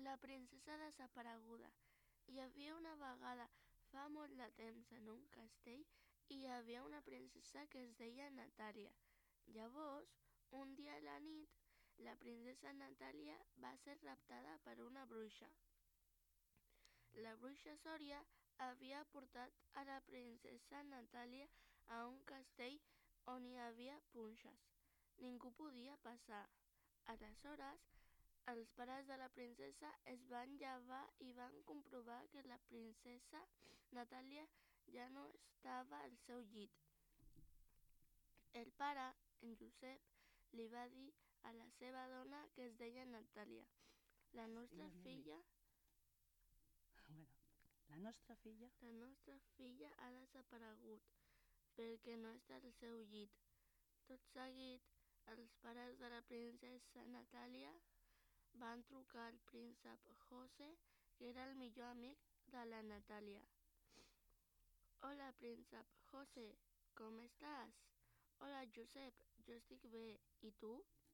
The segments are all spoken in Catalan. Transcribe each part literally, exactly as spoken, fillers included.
La princesa desapareguda. Hi havia una vegada, fa molt de temps, en un castell, i hi havia una princesa que es deia Natàlia. Llavors, un dia a la nit, la princesa Natàlia va ser raptada per una bruixa. La bruixa Sòria havia portat a la princesa Natàlia a un castell on hi havia punxes. Ningú podia passar. Aleshores, els pares de la princesa es van llevar i van comprovar que la princesa Natàlia ja no estava al seu llit. El pare, en Josep, li va dir a la seva dona, que es deia Natàlia: La nostra filla... Bueno, la nostra filla... La nostra filla ha desaparegut perquè no està al seu llit. Tot seguit, els pares de la princesa Natàlia van trucar al príncep José, que era el millor amic de la Natàlia. Hola, príncep José, com estàs? Hola, Josep, jo estic bé. I tu?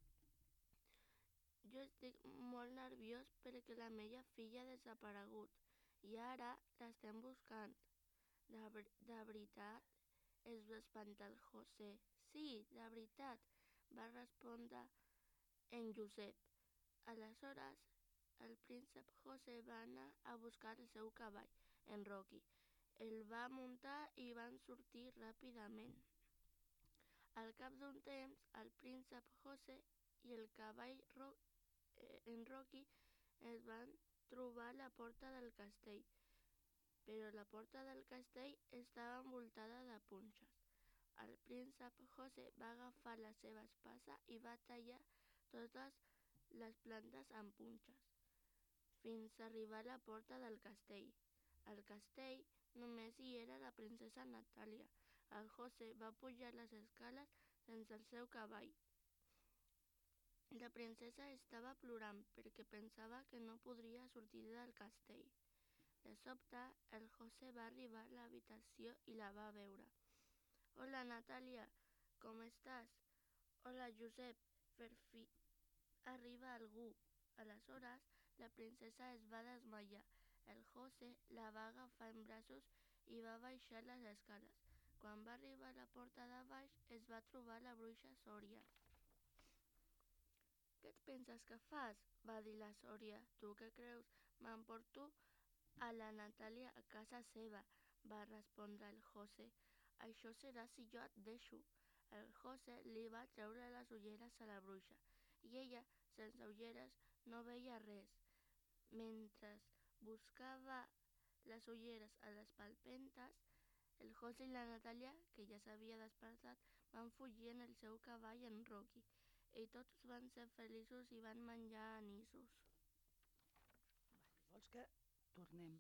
Jo estic molt nerviós perquè la meva filla ha desaparegut i ara l'estem buscant. De, de veritat? Es va espantar el José. Sí, de veritat, va respondre en Josep. Aleshores, el príncep José va anar a buscar el seu cavall, en Rocky. El va muntar i van sortir ràpidament. Al cap d'un temps, el príncep José i el cavall Ro eh, en Rocky es van trobar a la porta del castell, però la porta del castell estava envoltada de punxes. El príncep José va agafar la seva espasa i va tallar totes les plantes amb punxes, fins a arribar a la porta del castell. Al castell només hi era la princesa Natàlia. El José va pujar les escales sense el seu cavall. La princesa estava plorant perquè pensava que no podria sortir del castell. De sobte, el José va arribar a l'habitació i la va veure. Hola, Natàlia, com estàs? Hola, Josep, per fi arriba algú. Aleshores, la princesa es va desmaiar. El José la va agafar en braços i va baixar les escales. Quan va arribar a la porta de baix, es va trobar la bruixa Sòria. Què et penses que fas? Va dir la Sòria. Tu què creus? M'emporto a la Natàlia a casa seva, va respondre el José. Això serà si jo et deixo. El José li va treure les ulleres a la bruixa i ella, sense ulleres, no veia res. Mentre buscava les ulleres a les palpentes, el José i la Natàlia, que ja s'havia despertat, van fugir en el seu cavall en Rocky i tots van ser feliços i van menjar anissos. Vols que tornem?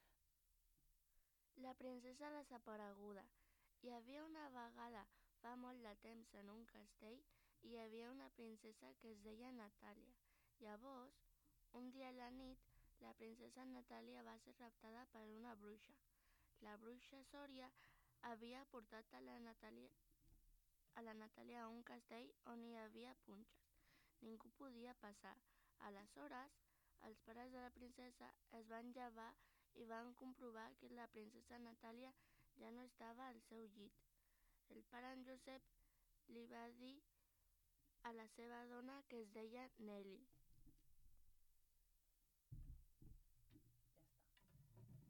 La princesa desapareguda. Hi havia una vegada, fa molt de temps, en un castell, i hi havia una princesa que es deia Natàlia. Llavors, un dia a la nit, la princesa Natàlia va ser raptada per una bruixa. La bruixa Sòria havia portat a la Natàlia a la Natàlia a un castell on hi havia punxes. Ningú podia passar. Aleshores, els pares de la princesa es van llevar i van comprovar que la princesa Natàlia ja no estava al seu llit. El pare en Josep li va dir a la seva dona, que es deia Nelly: